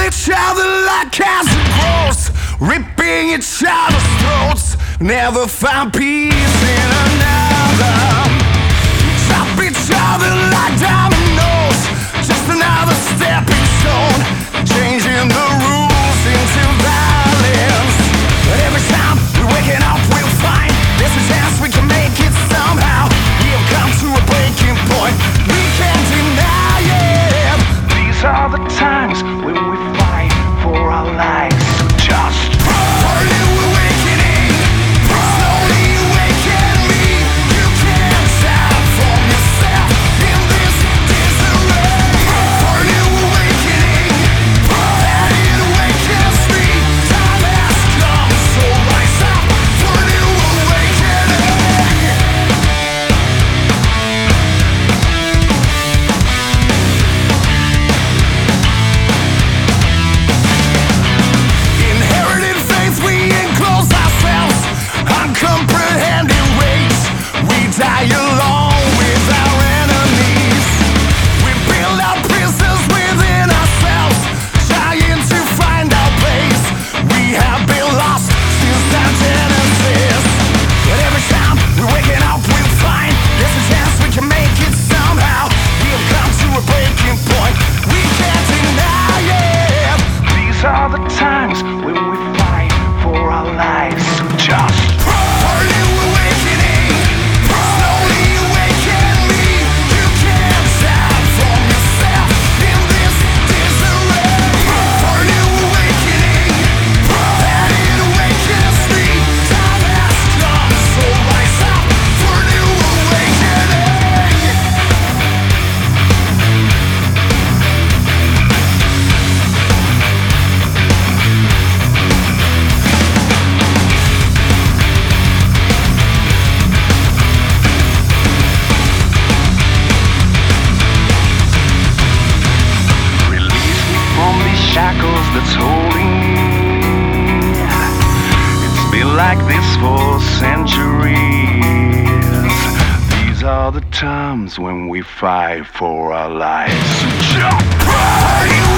each other like cats and crows, ripping each other's throats. Never find peace in another. Chop each other like dominoes, just another stepping stone, changing the rules into violence. But every time we're waking up, we'll find there's a chance we can make it somehow. We have come to a breaking point, we can't deny it. These are the times when we fight for our lives. Just for a new awakening, slowly awaken me. You can't stop from yourself in this disarray. For a new awakening, that it awakens me. Time has come, so rise up for a new awakening. Inherited faith, we enclose ourselves, uncomprehending rage. We die along with our enemies. We build our prisons within ourselves, trying to find our place. We have been lost since our genesis. But every time we're waking up, we'll find there's a chance we can make it somehow. We have come to a breaking point, we can't deny it. These are the times when we fight for our lives. Just for a new awakening, slowly awaken me. You can't stop from yourself in this disarray. For a new awakening, that it awakens me. Time has come, so rise up for a new awakening. Release me from these shackles that's holding me. It's been like this for centuries. These are the times when we fight for our lives. Just for you.